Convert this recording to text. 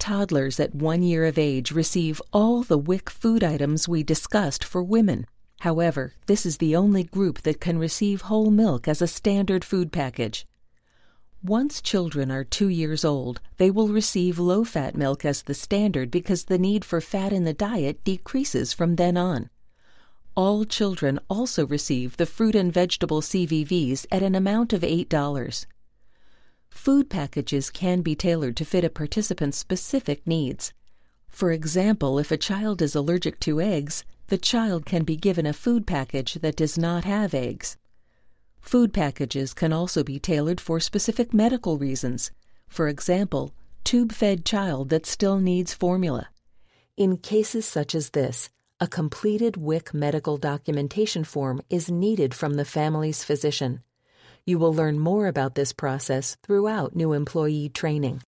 toddlers at 1 year of age receive all the WIC food items we discussed for women. However, this is the only group that can receive whole milk as a standard food package. Once children are 2 years old, they will receive low-fat milk as the standard because the need for fat in the diet decreases from then on. All children also receive the fruit and vegetable CVVs at an amount of $8. Food packages can be tailored to fit a participant's specific needs. For example, if a child is allergic to eggs, the child can be given a food package that does not have eggs. Food packages can also be tailored for specific medical reasons. For example, tube-fed child that still needs formula. In cases such as this, a completed WIC medical documentation form is needed from the family's physician. You will learn more about this process throughout new employee training.